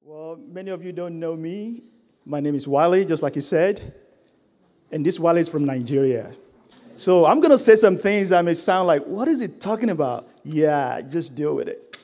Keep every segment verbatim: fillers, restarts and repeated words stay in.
Well, many of you don't know me. My name is Wale, just like you said. And this Wale is from Nigeria. So I'm going to say some things that may sound like, what is it talking about? Yeah, just deal with it.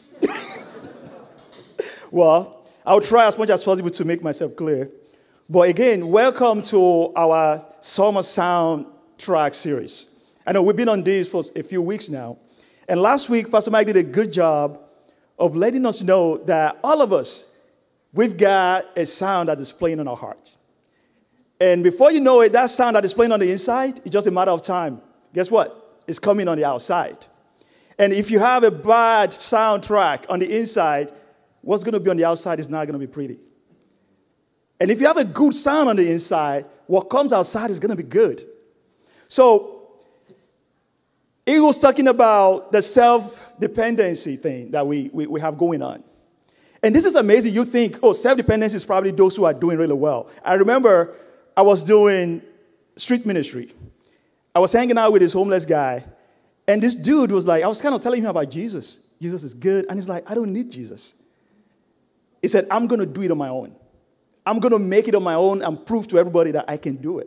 Well, I'll try as much as possible to make myself clear. But again, welcome to our Summer Soundtrack series. I know we've been on this for a few weeks now. And last week, Pastor Mike did a good job of letting us know that all of us, we've got a sound that is playing on our hearts. And before you know it, that sound that is playing on the inside, it's just a matter of time. Guess what? It's coming on the outside. And if you have a bad soundtrack on the inside, what's going to be on the outside is not going to be pretty. And if you have a good sound on the inside, what comes outside is going to be good. So, he was talking about the self-dependency thing that we, we, we have going on. And this is amazing. You think, oh, self-dependence is probably those who are doing really well. I remember I was doing street ministry. I was hanging out with this homeless guy. And this dude was like, I was kind of telling him about Jesus. Jesus is good. And he's like, I don't need Jesus. He said, I'm going to do it on my own. I'm going to make it on my own and prove to everybody that I can do it.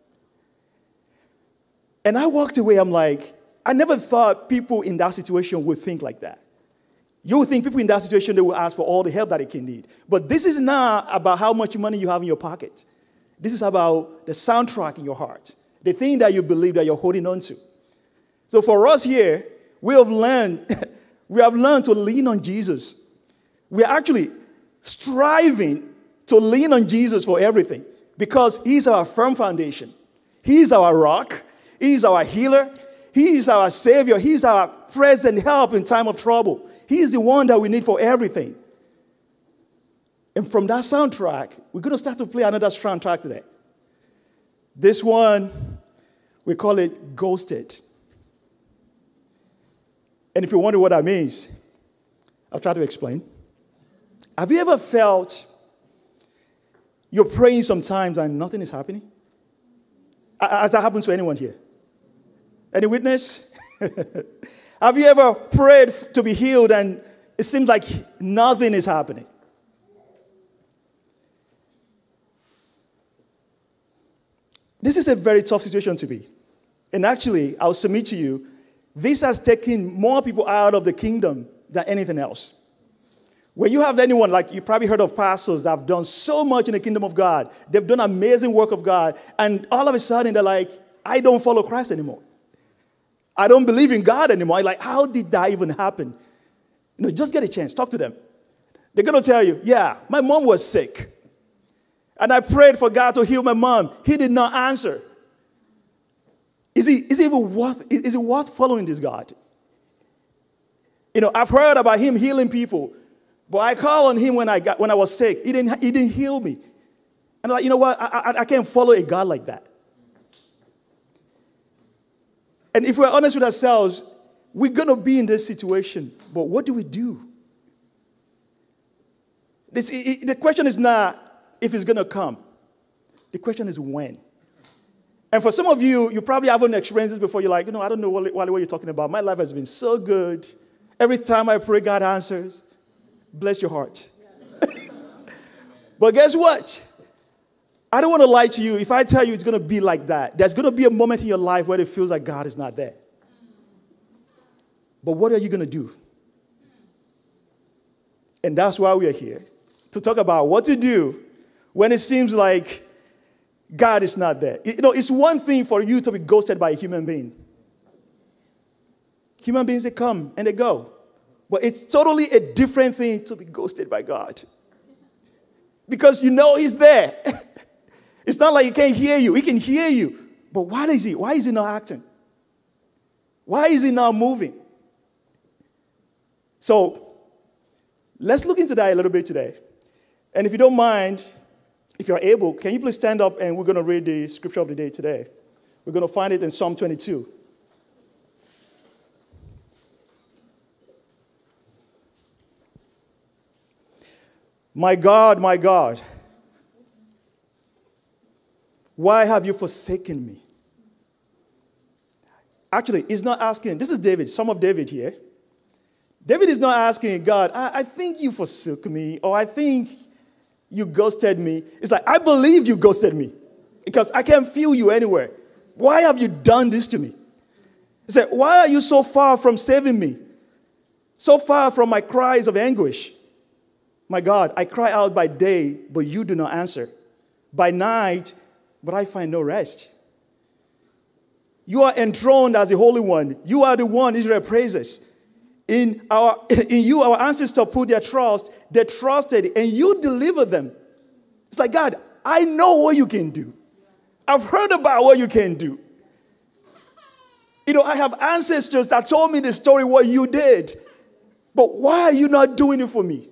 And I walked away. I'm like, I never thought people in that situation would think like that. You would think people in that situation, they will ask for all the help that they can need. But this is not about how much money you have in your pocket. This is about the soundtrack in your heart, the thing that you believe that you're holding on to. So for us here, we have learned, we have learned to lean on Jesus. We are actually striving to lean on Jesus for everything because he's our firm foundation. He's our rock. He's our healer. He's our savior. He's our present help in time of trouble. He's the one that we need for everything. And from that soundtrack, we're going to start to play another soundtrack today. This one, we call it Ghosted. And if you wonder what that means, I'll try to explain. Have you ever felt you're praying sometimes and nothing is happening? Has that happened to anyone here? Any witness? Have you ever prayed to be healed and it seems like nothing is happening? This is a very tough situation to be. And actually, I'll submit to you, this has taken more people out of the kingdom than anything else. When you have anyone, like you probably heard of pastors that have done so much in the kingdom of God, they've done amazing work of God, and all of a sudden they're like, I don't follow Christ anymore. I don't believe in God anymore. Like, how did that even happen? You know, just get a chance. Talk to them. They're going to tell you, yeah, my mom was sick. And I prayed for God to heal my mom. He did not answer. Is he, is he even worth, is it worth following this God? You know, I've heard about him healing people. But I called on him when I got when I was sick. He didn't, he didn't heal me. And I'm like, you know what? I, I, I can't follow a God like that. And if we're honest with ourselves, we're going to be in this situation. But what do we do? This, it, the question is not if it's going to come. The question is when. And for some of you, you probably haven't experienced this before. You're like, you know, I don't know what, what, what you're talking about. My life has been so good. Every time I pray, God answers. Bless your heart. But guess what? I don't want to lie to you. If I tell you it's going to be like that, there's going to be a moment in your life where it feels like God is not there. But what are you going to do? And that's why we are here, to talk about what to do when it seems like God is not there. You know, it's one thing for you to be ghosted by a human being. Human beings, they come and they go. But it's totally a different thing to be ghosted by God. Because you know he's there. It's not like he can't hear you. He can hear you. But why is he? Why is he not acting? Why is he not moving? So, let's look into that a little bit today. And if you don't mind, if you're able, can you please stand up and we're going to read the scripture of the day today. We're going to find it in Psalm twenty-two. My God, my God, why have you forsaken me? Actually, he's not asking. This is David, some of David here. David is not asking God, I, I think you forsook me, or I think you ghosted me. It's like, I believe you ghosted me because I can't feel you anywhere. Why have you done this to me? He said, why are you so far from saving me? So far from my cries of anguish. My God, I cry out by day, but you do not answer. By night, but I find no rest. You are enthroned as the Holy One. You are the one Israel praises. In our, in you, our ancestors put their trust. They trusted, and you delivered them. It's like, God, I know what you can do. I've heard about what you can do. You know, I have ancestors that told me the story what you did. But why are you not doing it for me?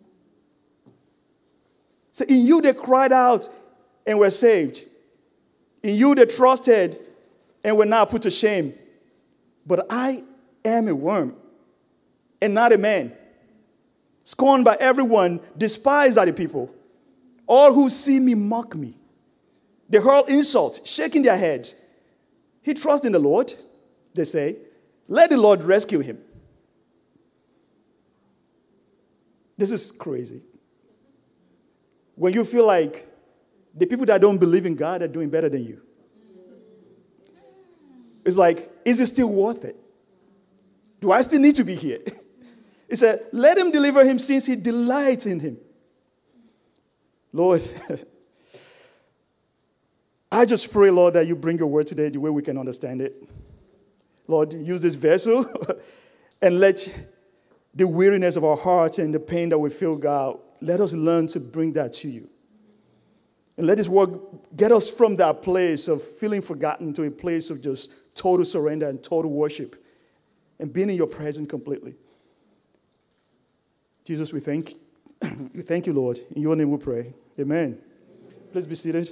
So in you they cried out and were saved. In you they trusted and were now put to shame. But I am a worm and not a man, scorned by everyone, despised by the people. All who see me mock me. They hurl insult, shaking their heads. He trusts in the Lord, they say. Let the Lord rescue him. This is crazy. When you feel like the people that don't believe in God are doing better than you. It's like, is it still worth it? Do I still need to be here? He said, let him deliver him since he delights in him. Lord, I just pray, Lord, that you bring your word today the way we can understand it. Lord, use this vessel and let the weariness of our hearts and the pain that we feel, God, let us learn to bring that to you. And let this work get us from that place of feeling forgotten to a place of just total surrender and total worship and being in your presence completely. Jesus, we thank we thank you, Lord. In your name we pray. Amen. Please be seated.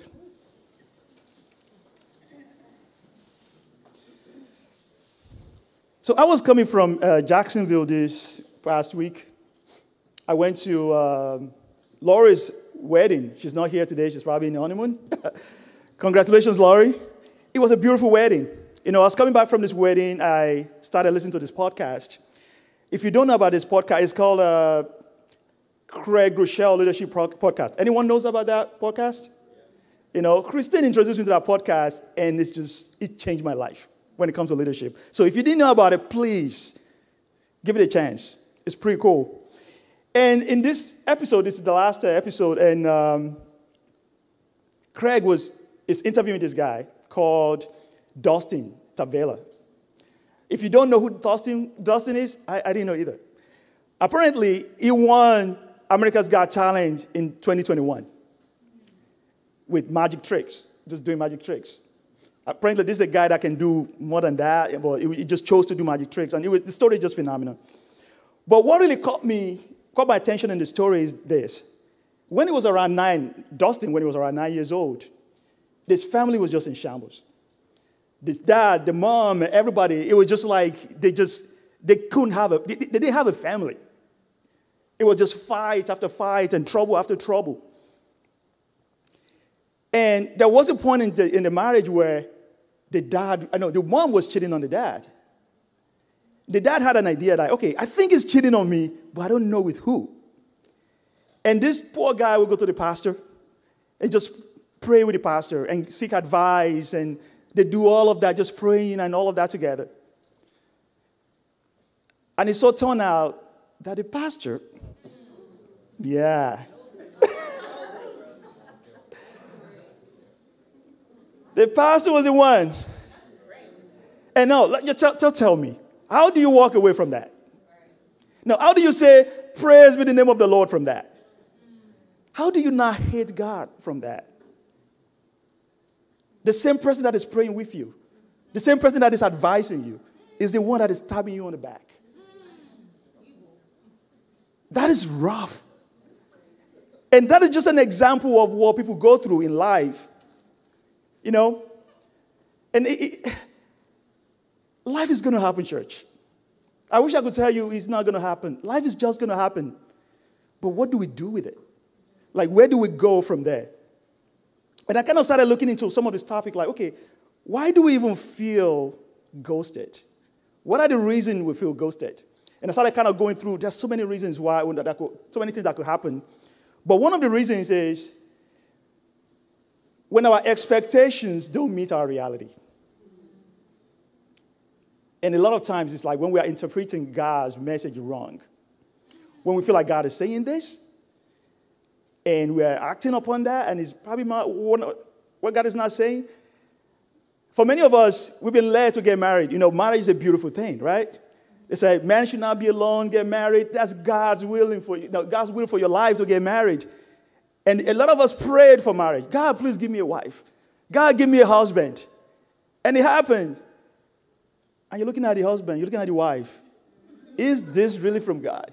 So I was coming from uh, Jacksonville this past week. I went to um, Laurie's wedding. She's not here today. She's probably in the honeymoon. Congratulations, Laurie. It was a beautiful wedding. You know, I was coming back from this wedding. I started listening to this podcast. If you don't know about this podcast, it's called uh, Craig Groeschel Leadership Podcast. Anyone knows about that podcast? You know, Christine introduced me to that podcast, and it's just, it changed my life when it comes to leadership. So if you didn't know about it, please give it a chance. It's pretty cool. And in this episode, this is the last episode, and um, Craig was is interviewing this guy called Dustin Tavella. If you don't know who Dustin, Dustin is, I, I didn't know either. Apparently, he won America's Got Talent in twenty twenty-one with magic tricks, just doing magic tricks. Apparently, this is a guy that can do more than that, but he just chose to do magic tricks, and it was, the story is just phenomenal. But what really caught me, caught my attention in the story is this. When he was around nine, Dustin, when he was around nine years old, this family was just in shambles. The dad, the mom, everybody, it was just like they just, they couldn't have a, they, they didn't have a family. It was just fight after fight and trouble after trouble. And there was a point in the, in the marriage where the dad, I know, the mom was cheating on the dad. The dad had an idea like, okay, I think he's cheating on me, but I don't know with who. And this poor guy would go to the pastor and just pray with the pastor and seek advice, and they do all of that, just praying and all of that together. And it so turned out that the pastor, yeah. The pastor was the one. And now, tell, tell, tell me, how do you walk away from that? Now, how do you say, praise be the name of the Lord from that? How do you not hate God from that? The same person that is praying with you, the same person that is advising you, is the one that is stabbing you on the back. That is rough. And that is just an example of what people go through in life. You know? And it, it, life is going to happen, church. I wish I could tell you it's not going to happen. Life is just going to happen. But what do we do with it? Like, where do we go from there? And I kind of started looking into some of this topic, like, okay, why do we even feel ghosted? What are the reasons we feel ghosted? And I started kind of going through, there's so many reasons why, that could, so many things that could happen. But one of the reasons is when our expectations don't meet our reality. And a lot of times it's like when we are interpreting God's message wrong. When we feel like God is saying this, and we are acting upon that, and it's probably not what God is not saying. For many of us, we've been led to get married. You know, marriage is a beautiful thing, right? They say, man should not be alone, get married. That's God's willing for you. No, God's will for your life to get married. And a lot of us prayed for marriage. God, please give me a wife. God, give me a husband. And it happened. And you're looking at the husband, you're looking at the wife. Is this really from God?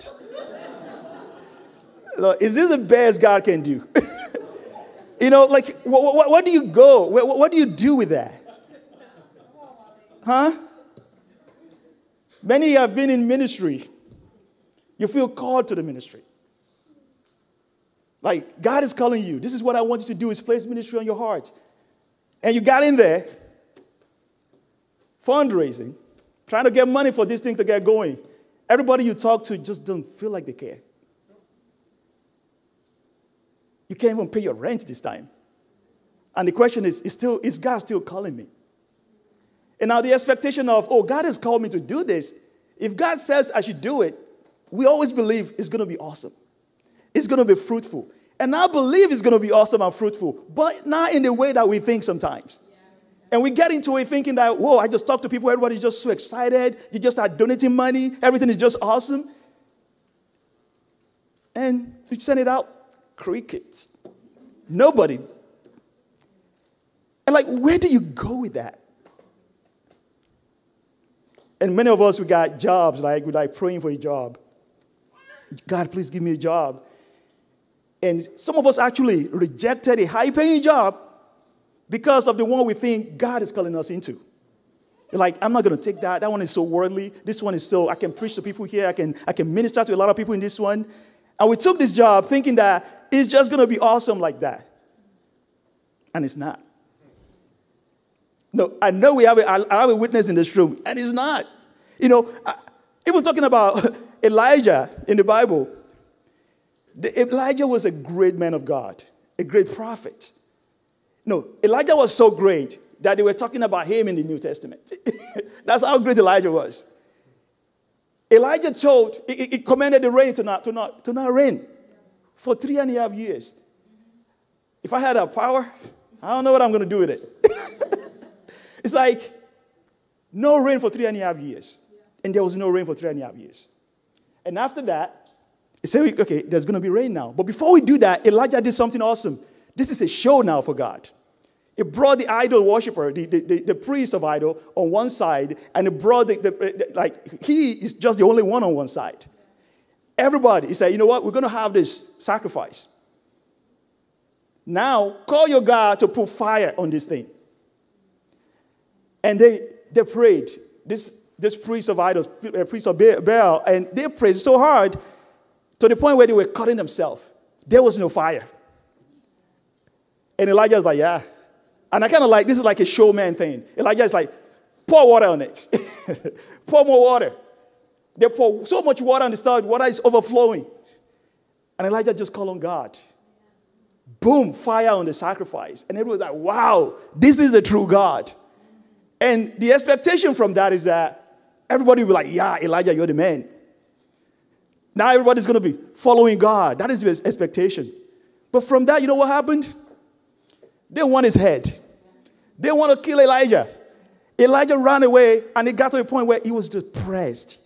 Look, is this the best God can do? You know, like, what, what, what do you go? What, what do you do with that? Huh? Many have been in ministry. You feel called to the ministry. Like, God is calling you. This is what I want you to do, is place ministry on your heart. And you got in there, fundraising, trying to get money for this thing to get going. Everybody you talk to just don't feel like they care. You can't even pay your rent this time. And the question is, is, still, is God still calling me? And now the expectation of, oh, God has called me to do this. If God says I should do it, we always believe it's going to be awesome. It's going to be fruitful. And I believe it's going to be awesome and fruitful, but not in the way that we think sometimes. And we get into it thinking that, whoa, I just talk to people, everybody's just so excited. You just start donating money. Everything is just awesome. And we send it out, crickets. Nobody. And like, where do you go with that? And many of us, we got jobs, like we're like praying for a job. God, please give me a job. And some of us actually rejected a high-paying job because of the one we think God is calling us into. You're like, I'm not going to take that. That one is so worldly. This one is so, I can preach to people here. I can, I can minister to a lot of people in this one. And we took this job thinking that it's just going to be awesome like that. And it's not. No, I know we have a, I have a witness in this room, and it's not. You know, I, even talking about Elijah in the Bible, the, Elijah was a great man of God, a great prophet. No, Elijah was so great that they were talking about him in the New Testament. That's how great Elijah was. Elijah told, he, he commanded the rain to not, to, not, to not rain for three and a half years. If I had that power, I don't know what I'm going to do with it. It's like no rain for three and a half years. And there was no rain for three and a half years. And after that, he said, okay, there's going to be rain now. But before we do that, Elijah did something awesome. This is a show now for God. He brought the idol worshiper, the, the, the, the priest of idol, on one side, and he brought the, the, the, like, he is just the only one on one side. Everybody, he said, you know what, we're going to have this sacrifice. Now, call your God to put fire on this thing. And they, they prayed, this, this priest of idols, priest of Baal, and they prayed so hard to the point where they were cutting themselves. There was no fire. And Elijah was like, yeah. And I kind of like, this is like a showman thing. Elijah is like, pour water on it. Pour more water. They pour so much water on the start, water is overflowing. And Elijah just called on God. Boom, fire on the sacrifice. And everyone was like, wow, this is the true God. And the expectation from that is that everybody will be like, yeah, Elijah, you're the man. Now everybody's going to be following God. That is the expectation. But from that, you know what happened? They want his head. They want to kill Elijah. Elijah ran away, and it got to a point where he was depressed.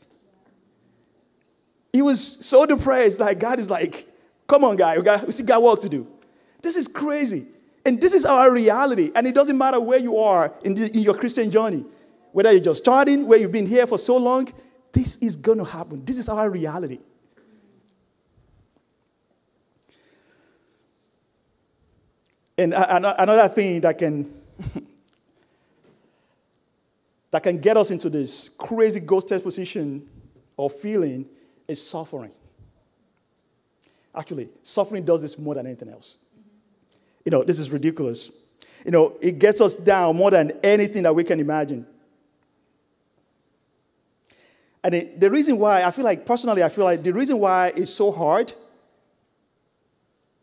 He was so depressed that God is like, come on, guy, we, got, we still got work to do. This is crazy. And this is our reality. And it doesn't matter where you are in, the, in your Christian journey. Whether you're just starting, where you've been here for so long, this is going to happen. This is our reality. And another thing that can that can get us into this crazy ghost test position or feeling is suffering. Actually, suffering does this more than anything else. You know, this is ridiculous. You know, it gets us down more than anything that we can imagine. And it, the reason why, I feel like, personally, I feel like the reason why it's so hard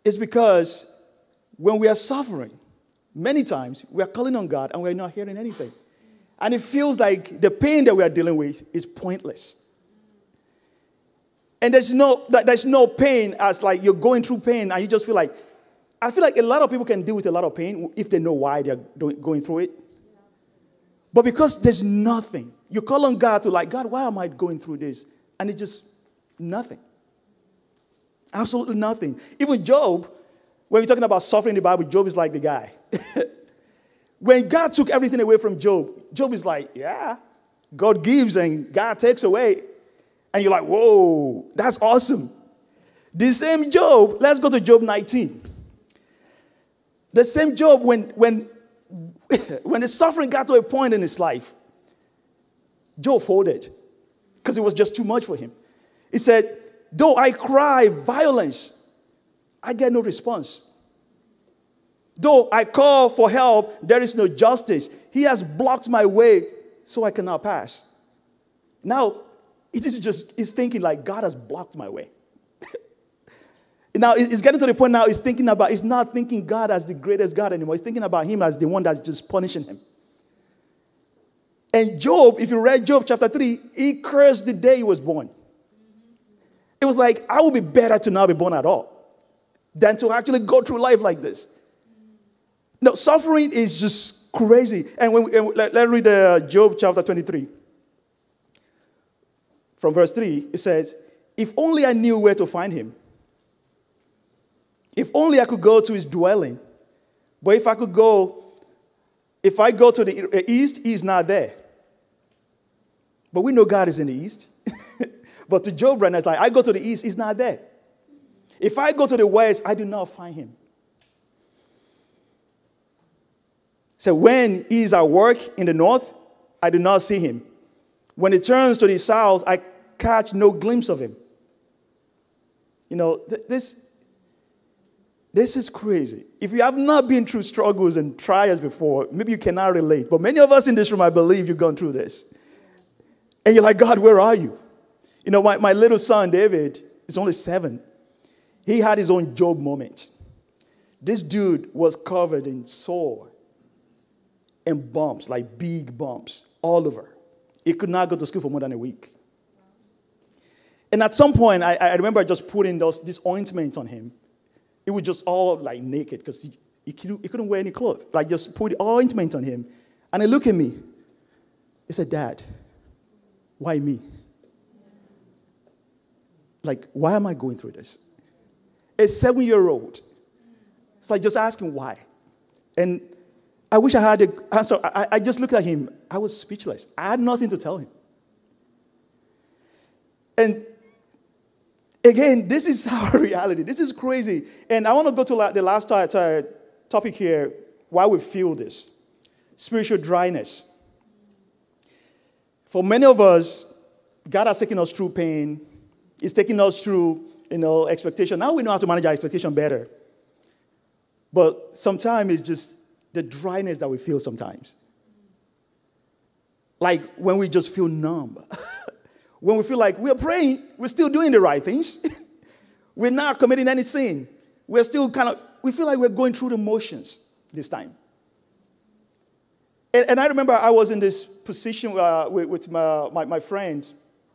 is because when we are suffering, many times we are calling on God and we are not hearing anything. And it feels like the pain that we are dealing with is pointless. And there's no, there's no pain as like you're going through pain and you just feel like, I feel like a lot of people can deal with a lot of pain if they know why they're going through it. But because there's nothing, you call on God to like, God, why am I going through this? And it's just nothing. Absolutely nothing. Even Job, when we're talking about suffering in the Bible, Job is like the guy. When God took everything away from Job, Job is like, yeah, God gives and God takes away. And you're like, whoa, that's awesome. The same Job, let's go to Job nineteen. The same Job, when, when, when the suffering got to a point in his life, Job folded because it was just too much for him. He said, though I cry violence, I get no response. Though I call for help, there is no justice. He has blocked my way so I cannot pass. Now, it is just, he's thinking like, God has blocked my way. Now, it's getting to the point now, he's thinking about, he's not thinking God as the greatest God anymore. He's thinking about him as the one that's just punishing him. And Job, if you read Job chapter three, he cursed the day he was born. It was like, I would be better to not be born at all than to actually go through life like this. No, suffering is just crazy. And when we, and let, let's read uh, Job chapter twenty-three. From verse three, it says, if only I knew where to find him. If only I could go to his dwelling. But if I could go, if I go to the east, he is not there. But we know God is in the east. But to Job right now, it's like, I go to the east, he's not there. If I go to the west, I do not find him. So when he is at work in the north, I do not see him. When he turns to the south, I catch no glimpse of him. You know, th- this, this is crazy. If you have not been through struggles and trials before, maybe you cannot relate. But many of us in this room, I believe you've gone through this. And you're like, God, where are you? You know, my, my little son, David, is only seven. He had his own Job moment. This dude was covered in sore and bumps, like big bumps, all over. He could not go to school for more than a week. And at some point, I, I remember just putting those, this ointment on him. It was just all like naked because he, he, couldn't, he couldn't wear any clothes. Like just put ointment on him. And he looked at me. He said, Dad, why me? Like, why am I going through this? A seven-year-old. It's like just asking why. And I wish I had the answer. I, I just looked at him. I was speechless. I had nothing to tell him. And again, this is our reality. This is crazy. And I want to go to the last topic here, why we feel this. Spiritual dryness. For many of us, God has taken us through pain. He's taking us through, you know, expectation. Now we know how to manage our expectation better. But sometimes it's just the dryness that we feel sometimes. Like when we just feel numb. When we feel like we're praying, we're still doing the right things. We're not committing any sin. We're still kind of, we feel like we're going through the motions this time. And, and I remember I was in this position uh, with, with my, my, my friend.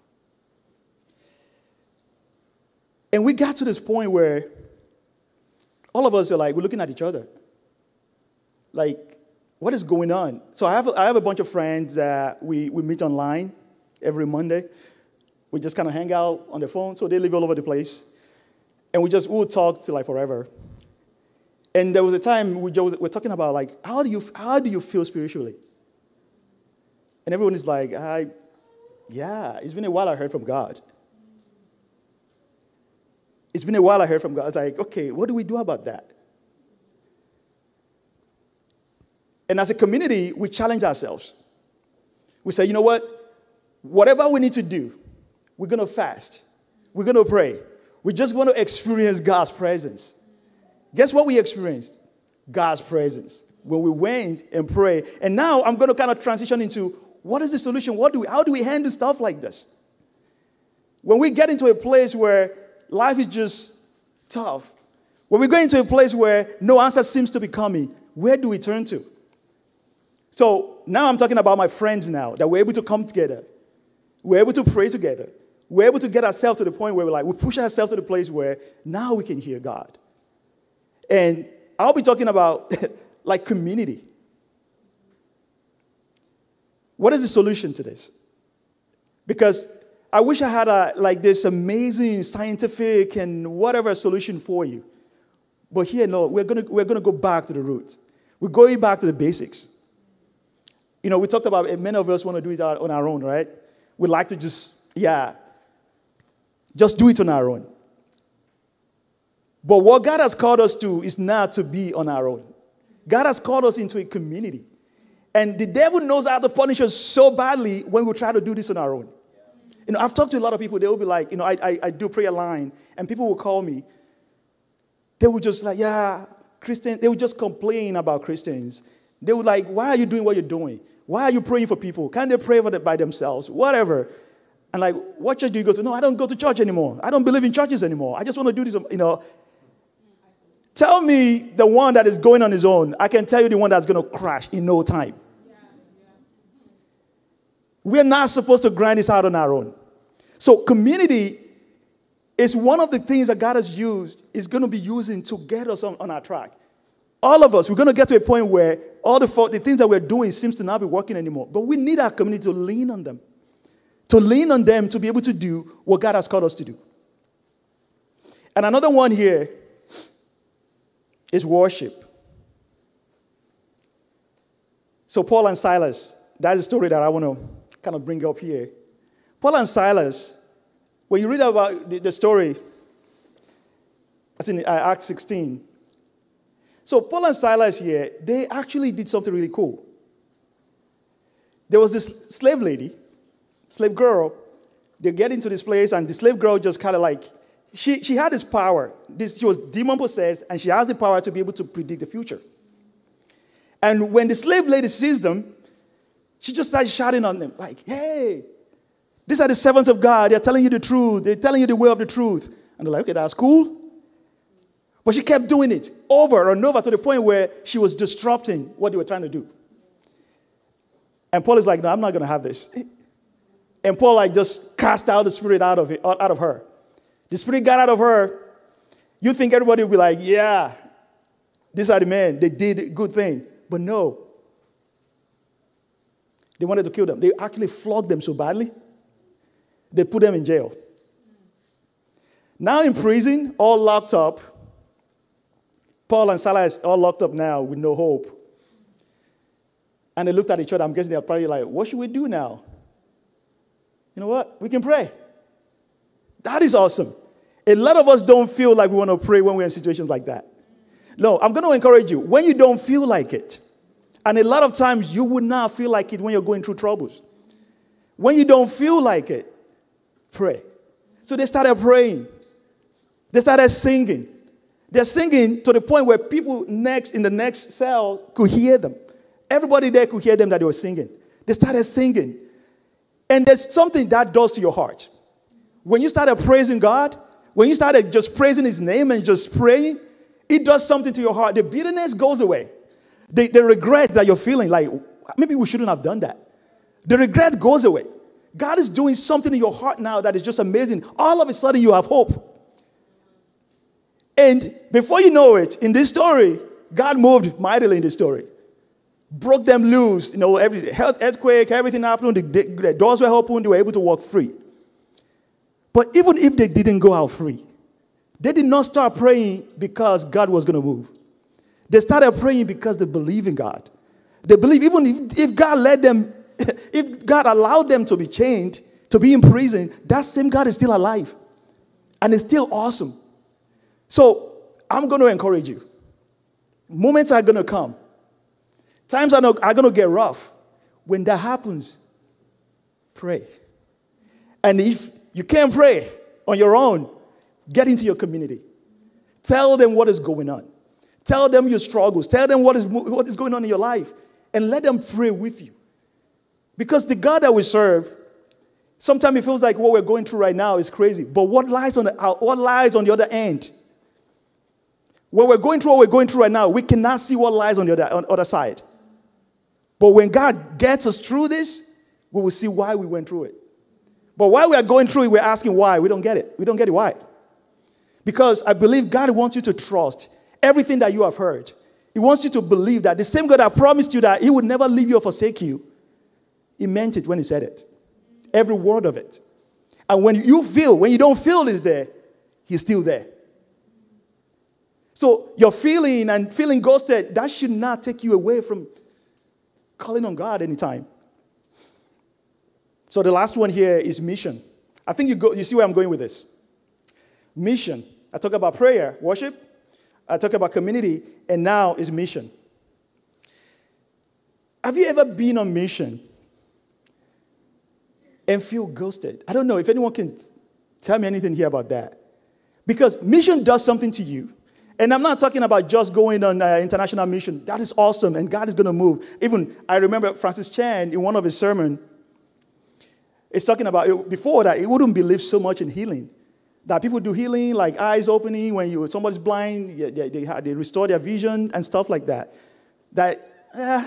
And we got to this point where all of us are like, we're looking at each other. Like, what is going on? So I have, I have a bunch of friends that we, we meet online every Monday. We just kind of hang out on the phone. So they live all over the place. And we just, we'll talk till like forever. And there was a time we just, we're talking about like, how do you, how do you feel spiritually? And everyone is like, I, yeah, it's been a while I heard from God. It's been a while I heard from God. I was like, okay, what do we do about that? And as a community, we challenge ourselves. We say, you know what? Whatever we need to do, we're going to fast. We're going to pray. We just want to experience God's presence. Guess what we experienced? God's presence. When we went and prayed. And now I'm going to kind of transition into what is the solution? What do we, how do we handle stuff like this? When we get into a place where life is just tough, When we go into a place where no answer seems to be coming, where do we turn to? So now I'm talking about my friends now, that we're able to come together. We're able to pray together. We're able to get ourselves to the point where we're like, we push ourselves to the place where now we can hear God. And I'll be talking about like community. What is the solution to this? Because I wish I had a, like this amazing scientific and whatever solution for you. But here, no, we're going to we're going to go back to the roots. We're going back to the basics. You know, we talked about it, many of us want to do it on our own, right? We like to just, yeah, just do it on our own. But what God has called us to is not to be on our own. God has called us into a community. And the devil knows how to punish us so badly when we try to do this on our own. You know, I've talked to a lot of people, they will be like, you know, I, I, I do prayer line, and people will call me. They would just like, yeah, Christians, they would just complain about Christians. They would like, why are you doing what you're doing? Why are you praying for people? Can't they pray for them by themselves? Whatever. And like, what church do you go to? No, I don't go to church anymore. I don't believe in churches anymore. I just want to do this, you know. Tell me the one that is going on his own. I can tell you the one that's going to crash in no time. We're not supposed to grind this out on our own. So community is one of the things that God has used, is going to be using to get us on, on our track. All of us, we're going to get to a point where all the, the things that we're doing seems to not be working anymore. But we need our community to lean on them. To lean on them to be able to do what God has called us to do. And another one here is worship. So Paul and Silas, that's a story that I want to kind of bring up here. Paul and Silas, when you read about the, the story, that's in uh, Acts sixteen. So Paul and Silas here, they actually did something really cool. There was this slave lady, slave girl. They get into this place, and the slave girl just kind of like, she, she had this power. This, she was demon-possessed, and she has the power to be able to predict the future. And when the slave lady sees them, she just started shouting on them, like, hey, these are the servants of God. They're telling you the truth. They're telling you the way of the truth. And they're like, okay, that's cool. But she kept doing it over and over to the point where she was disrupting what they were trying to do. And Paul is like, no, I'm not going to have this. And Paul like just cast out the spirit out of it, out of her. The spirit got out of her. You think everybody will be like, yeah, these are the men. They did a good thing. But no. They wanted to kill them. They actually flogged them so badly, they put them in jail. Now in prison, all locked up. Paul and Silas all locked up now with no hope. And they looked at each other. I'm guessing they're probably like, what should we do now? You know what? We can pray. That is awesome. A lot of us don't feel like we want to pray when we're in situations like that. No, I'm going to encourage you. When you don't feel like it, and a lot of times you would not feel like it when you're going through troubles. When you don't feel like it, pray. So they started praying. They started singing. They're singing to the point where people next in the next cell could hear them. Everybody there could hear them that they were singing. They started singing. And there's something that does to your heart. When you started praising God, when you started just praising his name and just praying, it does something to your heart. The bitterness goes away. The, the regret that you're feeling, like, maybe we shouldn't have done that. The regret goes away. God is doing something in your heart now that is just amazing. All of a sudden, you have hope. And before you know it, in this story, God moved mightily in this story. Broke them loose. You know, every health, earthquake, everything happened. The, the doors were open. They were able to walk free. But even if they didn't go out free, they did not start praying because God was going to move. They started praying because they believe in God. They believe even if, if God let them, if God allowed them to be chained, to be in prison, that same God is still alive. And it's still awesome. So I'm going to encourage you. Moments are going to come. Times are, not, are going to get rough. When that happens, pray. And if you can't pray on your own, get into your community. Tell them what is going on. Tell them your struggles. Tell them what is, what is going on in your life. And let them pray with you. Because the God that we serve, sometimes it feels like what we're going through right now is crazy. But what lies on the, what lies on the other end? When we're going through what we're going through right now, we cannot see what lies on the other, on the other side. But when God gets us through this, we will see why we went through it. But while we are going through it, we're asking why. We don't get it. We don't get it why. Because I believe God wants you to trust everything that you have heard. He wants you to believe that the same God that promised you that he would never leave you or forsake you, he meant it when he said it. Every word of it. And when you feel, when you don't feel he's there, he's still there. So your feeling and feeling ghosted, that should not take you away from calling on God anytime. So the last one here is mission. I think you go, you see where I'm going with this. Mission. I talk about prayer, worship. I talk about community, and now is mission. Have you ever been on mission and feel ghosted? I don't know if anyone can tell me anything here about that. Because mission does something to you. And I'm not talking about just going on uh, international mission. That is awesome, and God is going to move. Even, I remember Francis Chan, in one of his sermons, is talking about, before that, he wouldn't believe so much in healing. That people do healing, like eyes opening, when you somebody's blind, they, they, they, they restore their vision and stuff like that. That, eh.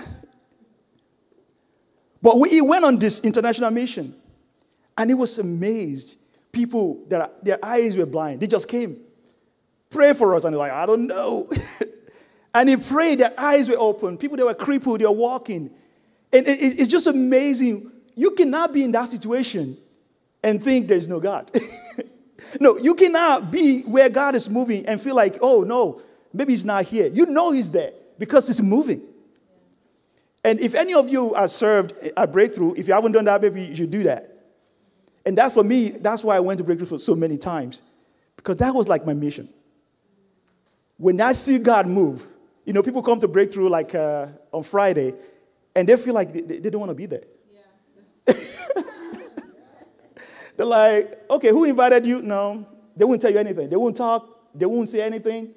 But we, he went on this international mission, and he was amazed. People, their, their eyes were blind. They just came. Pray for us. And he's like, I don't know. And he prayed, their eyes were open. People that were crippled, they were walking. And it, it, it's just amazing. You cannot be in that situation and think there's no God. No, you cannot be where God is moving and feel like, oh, no, maybe he's not here. You know he's there because he's moving. And if any of you are served at Breakthrough, if you haven't done that, maybe you should do that. And that's for me, that's why I went to Breakthrough for so many times. Because that was like my mission. When I see God move, you know, people come to Breakthrough like uh, on Friday, and they feel like they, they don't want to be there. Yeah. They're like, okay, who invited you? No, they won't tell you anything. They won't talk. They won't say anything.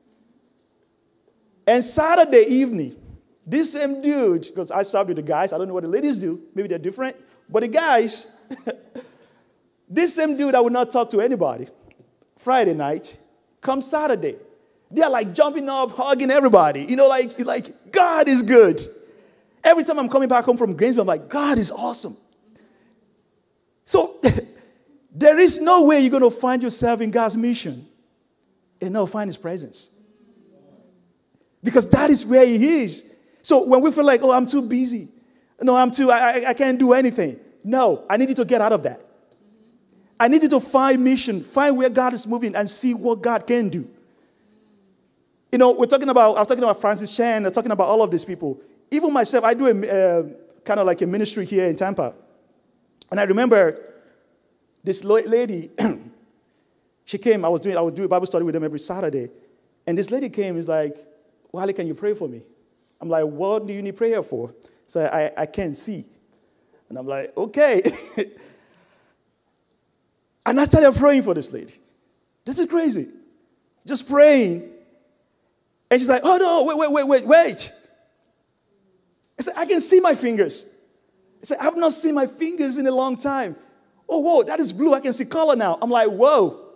And Saturday evening, this same dude, because I served with the guys, I don't know what the ladies do. Maybe they're different. But the guys, this same dude that would not talk to anybody, Friday night, come Saturday, they're like jumping up, hugging everybody. You know, like, like God is good. Every time I'm coming back home from Gainesville, I'm like, God is awesome. So there is no way you're going to find yourself in God's mission and not find his presence. Because that is where he is. So when we feel like, oh, I'm too busy. No, I'm too, I, I can't do anything. No, I need you to get out of that. I need you to find mission, find where God is moving and see what God can do. You know, we're talking about, I was talking about Francis Chan, I'm talking about all of these people. Even myself, I do a uh, kind of like a ministry here in Tampa. And I remember this lady, she came, I was doing, I would do a Bible study with them every Saturday. And this lady came, is like, Wally, can you pray for me? I'm like, what do you need prayer for? So I, I can't see. And I'm like, okay. And I started praying for this lady. This is crazy. Just praying. And she's like, oh, no, wait, wait, wait, wait, wait. I said, I can see my fingers. I said, I've not seen my fingers in a long time. Oh, whoa, that is blue. I can see color now. I'm like, whoa.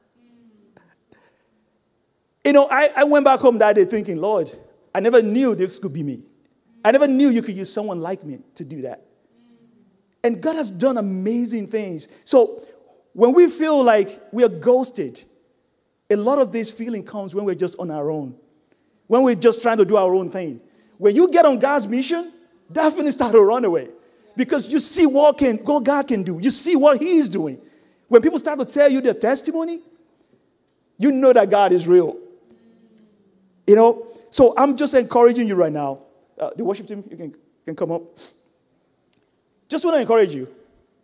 You know, I, I went back home that day thinking, Lord, I never knew this could be me. I never knew you could use someone like me to do that. And God has done amazing things. So when we feel like we are ghosted, a lot of this feeling comes when we're just on our own. When we're just trying to do our own thing. When you get on God's mission, that feeling starts to run away. Because you see what, can, what God can do. You see what he's doing. When people start to tell you their testimony, you know that God is real. You know? So I'm just encouraging you right now. Uh, the worship team, you can, can come up. Just want to encourage you.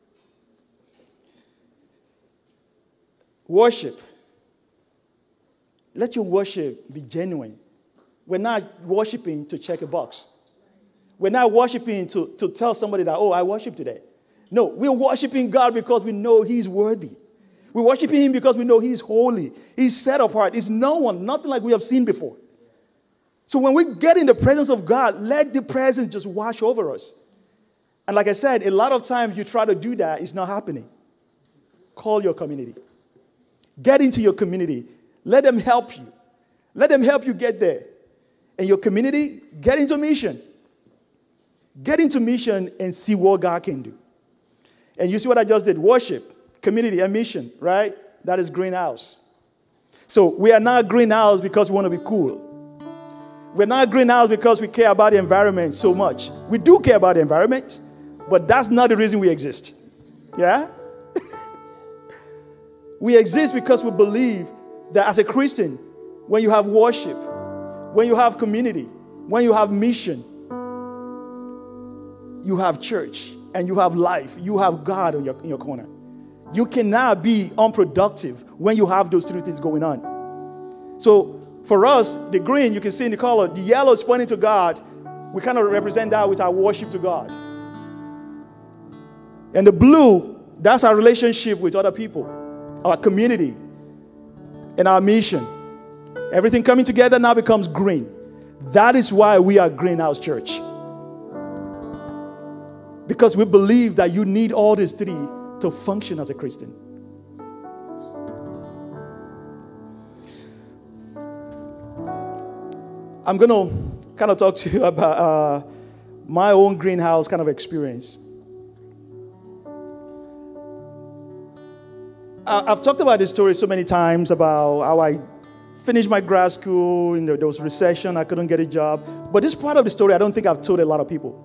Worship. Let your worship be genuine. We're not worshiping to check a box. We're not worshiping to, to tell somebody that, oh, I worship today. No, we're worshiping God because we know he's worthy. We're worshiping him because we know he's holy. He's set apart. He's no one, nothing like we have seen before. So when we get in the presence of God, let the presence just wash over us. And like I said, a lot of times you try to do that, it's not happening. Call your community. Get into your community. Let them help you. Let them help you get there. And your community, get into mission. Get into mission and see what God can do. And you see what I just did? Worship, community, and mission, right? That is greenhouse. So we are not greenhouse because we want to be cool. We're not greenhouse because we care about the environment so much. We do care about the environment, but that's not the reason we exist. Yeah? We exist because we believe that as a Christian, when you have worship, when you have community, when you have mission, you have church, and you have life, you have God in your, in your corner. You cannot be unproductive when you have those three things going on. So for us, the green, you can see in the color, the yellow is pointing to God. We kind of represent that with our worship to God. And the blue, that's our relationship with other people, our community, and our mission. Everything coming together now becomes green. That is why we are Greenhouse Church. Because we believe that you need all these three to function as a Christian. I'm going to kind of talk to you about uh, my own greenhouse kind of experience. I've talked about this story so many times about how I finished my grad school, you know, there was recession, I couldn't get a job. But this part of the story, I don't think I've told a lot of people.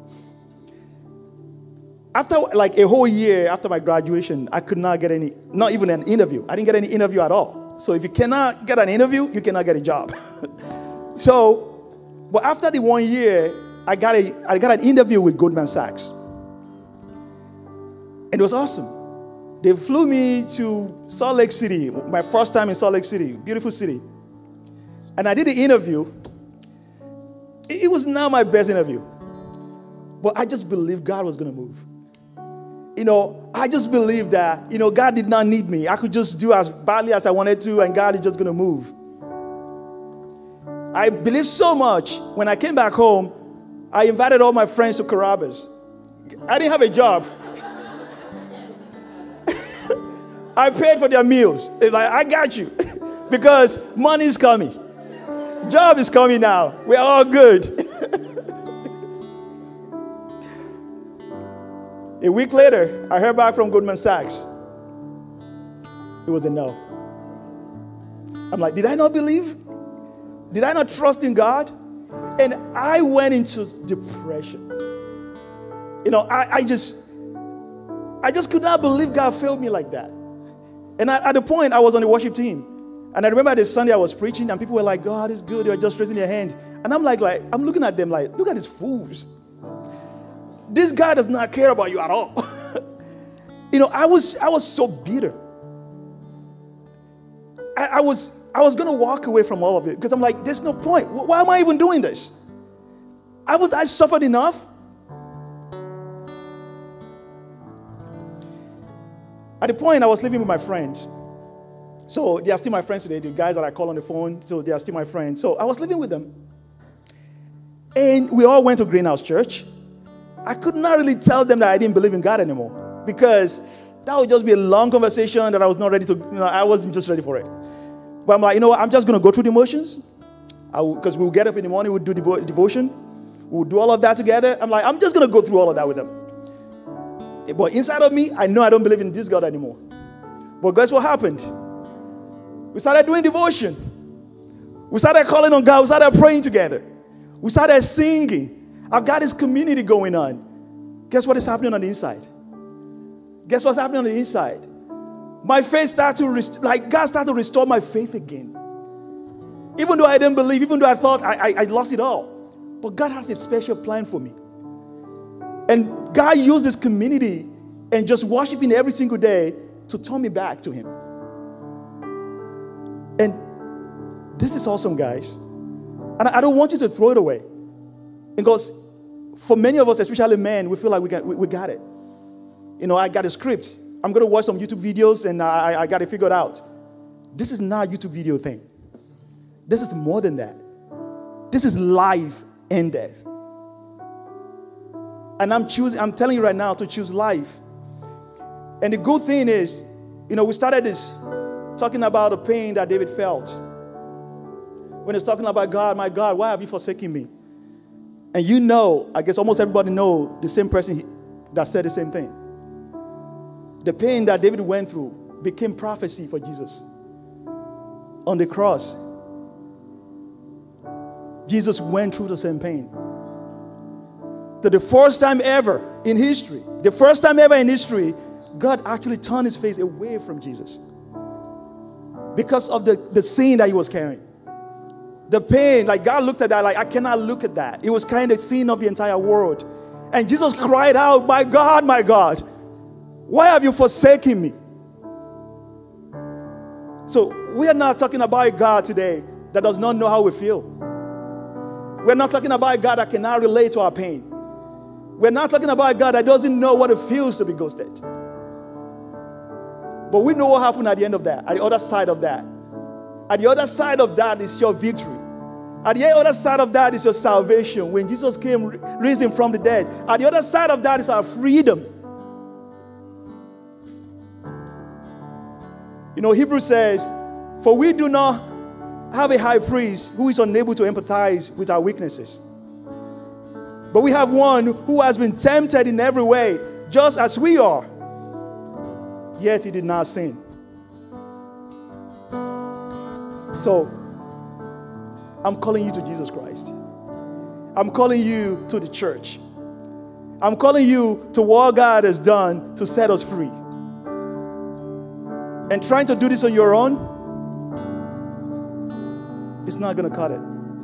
After like a whole year after my graduation, I could not get any, not even an interview. I didn't get any interview at all. So if you cannot get an interview, you cannot get a job. So, but after the one year, I got a, I got an interview with Goldman Sachs. And it was awesome. They flew me to Salt Lake City, my first time in Salt Lake City, beautiful city. And I did the interview. It was not my best interview. But I just believed God was going to move. You know, I just believed that, you know, God did not need me. I could just do as badly as I wanted to, and God is just going to move. I believed so much. When I came back home, I invited all my friends to Carrabba's. I didn't have a job. I paid for their meals. It's like, I got you. Because money is coming. Job is coming now. We're all good. A week later, I heard back from Goldman Sachs. It was a no. I'm like, did I not believe? Did I not trust in God? And I went into depression. You know, I, I just, I just could not believe God failed me like that. And I, at the point, I was on the worship team. And I remember this Sunday I was preaching, and people were like, God is good. They were just raising their hand. And I'm like, like, I'm looking at them like, look at these fools. This guy does not care about you at all. You know, I was, I was so bitter. I, I was, I was going to walk away from all of it because I'm like, there's no point. Why am I even doing this? I was, I suffered enough. At the point, I was living with my friends. So they are still my friends today, the guys that I call on the phone. So they are still my friends. So I was living with them. And we all went to Greenhouse Church. I could not really tell them that I didn't believe in God anymore because that would just be a long conversation that I was not ready to, you know, I wasn't just ready for it. But I'm like, you know what, I'm just going to go through the motions because we'll get up in the morning, we'll do devo- devotion, we'll do all of that together. I'm like, I'm just going to go through all of that with them. But inside of me, I know I don't believe in this God anymore. But guess what happened? We started doing devotion. We started calling on God. We started praying together. We started singing. I've got this community going on. Guess what is happening on the inside? Guess what's happening on the inside? My faith started to, rest- like God started to restore my faith again. Even though I didn't believe, even though I thought I, I, I lost it all. But God has a special plan for me. And God used this community and just worshiping every single day to turn me back to Him. And this is awesome, guys. And I don't want you to throw it away. Because for many of us, especially men, we feel like we got, we, we got it. You know, I got a script. I'm going to watch some YouTube videos and I, I got it figured out. This is not a YouTube video thing. This is more than that. This is life and death. And I'm choosing, I'm telling you right now to choose life. And the good thing is, you know, we started this talking about the pain that David felt. When it's talking about God, my God, why have you forsaken me? And you know, I guess almost everybody know the same person that said the same thing. The pain that David went through became prophecy for Jesus. On the cross, Jesus went through the same pain. To the first time ever in history, the first time ever in history, God actually turned his face away from Jesus because of the, the sin that he was carrying. The pain, like God looked at that, like I cannot look at that. It was carrying the sin of the entire world. And Jesus cried out, my God, my God, why have you forsaken me? So we are not talking about a God today that does not know how we feel. We're not talking about a God that cannot relate to our pain. We're not talking about a God that doesn't know what it feels to be ghosted. But we know what happened at the end of that, at the other side of that. At the other side of that is your victory. At the other side of that is your salvation. When Jesus came, risen from the dead. At the other side of that is our freedom. You know, Hebrews says, for we do not have a high priest who is unable to empathize with our weaknesses. But we have one who has been tempted in every way, just as we are. Yet he did not sin. So, I'm calling you to Jesus Christ. I'm calling you to the church. I'm calling you to what God has done to set us free. And trying to do this on your own, it's not going to cut it.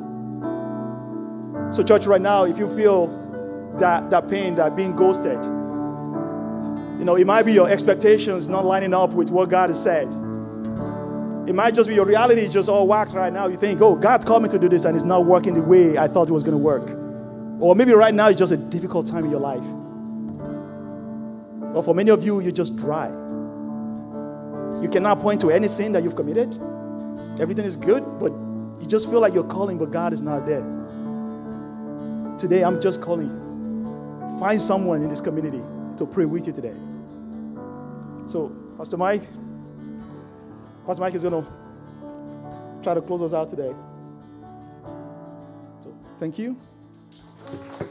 So church, right now, if you feel that, that pain, that being ghosted, you know, it might be your expectations not lining up with what God has said. It might just be your reality is just all whacked right now. You think, oh, God called me to do this and it's not working the way I thought it was going to work. Or maybe right now it's just a difficult time in your life. Or for many of you, you're just dry. You cannot point to any sin that you've committed. Everything is good, but you just feel like you're calling, but God is not there. Today, I'm just calling you. Find someone in this community to pray with you today. So, Pastor Mike, Pastor Mike is going to try to close us out today. So, thank you.